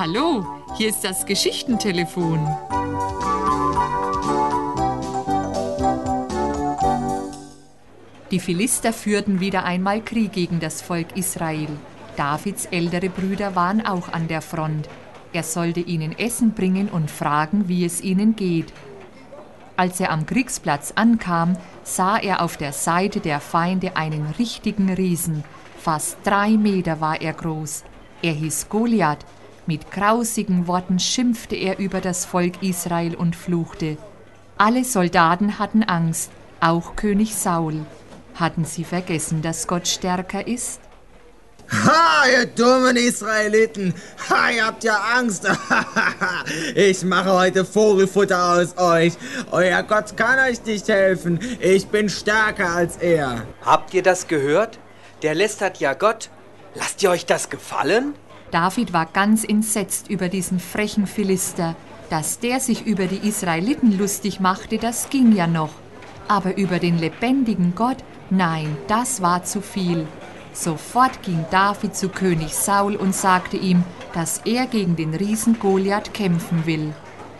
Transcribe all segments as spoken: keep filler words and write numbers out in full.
Hallo, hier ist das Geschichtentelefon. Die Philister führten wieder einmal Krieg gegen das Volk Israel. Davids ältere Brüder waren auch an der Front. Er sollte ihnen Essen bringen und fragen, wie es ihnen geht. Als er am Kriegsplatz ankam, sah er auf der Seite der Feinde einen richtigen Riesen. Fast drei Meter war er groß. Er hieß Goliath. Mit grausigen Worten schimpfte er über das Volk Israel und fluchte. Alle Soldaten hatten Angst, auch König Saul. Hatten sie vergessen, dass Gott stärker ist? Ha, ihr dummen Israeliten! Ha, ihr habt ja Angst! Ich mache heute Vogelfutter aus euch. Euer Gott kann euch nicht helfen. Ich bin stärker als er. Habt ihr das gehört? Der lästert ja Gott. Lasst ihr euch das gefallen? David war ganz entsetzt über diesen frechen Philister. Dass der sich über die Israeliten lustig machte, das ging ja noch. Aber über den lebendigen Gott, nein, das war zu viel. Sofort ging David zu König Saul und sagte ihm, dass er gegen den Riesen Goliath kämpfen will.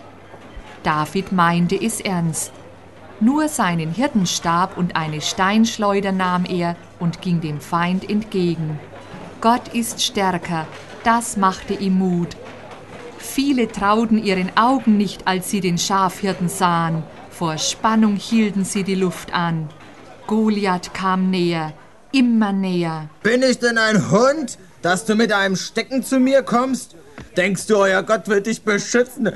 David meinte es ernst. Nur seinen Hirtenstab und eine Steinschleuder nahm er und ging dem Feind entgegen. Gott ist stärker, das machte ihm Mut. Viele trauten ihren Augen nicht, als sie den Schafhirten sahen. Vor Spannung hielten sie die Luft an. Goliath kam näher. Immer näher. Bin ich denn ein Hund, dass du mit einem Stecken zu mir kommst? Denkst du, euer Gott wird dich beschützen?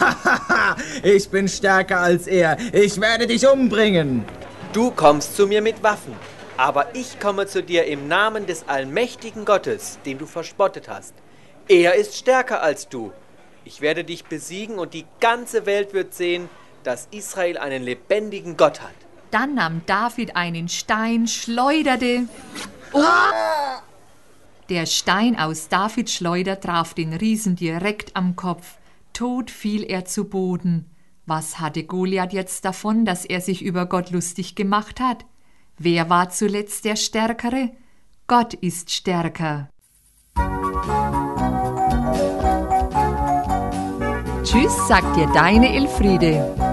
Ich bin stärker als er. Ich werde dich umbringen. Du kommst zu mir mit Waffen, aber ich komme zu dir im Namen des allmächtigen Gottes, den du verspottet hast. Er ist stärker als du. Ich werde dich besiegen und die ganze Welt wird sehen, dass Israel einen lebendigen Gott hat. Dann nahm David einen Stein, schleuderte. Oh! Der Stein aus Davids Schleuder traf den Riesen direkt am Kopf. Tot fiel er zu Boden. Was hatte Goliath jetzt davon, dass er sich über Gott lustig gemacht hat? Wer war zuletzt der Stärkere? Gott ist stärker. Tschüss, sagt dir deine Elfriede.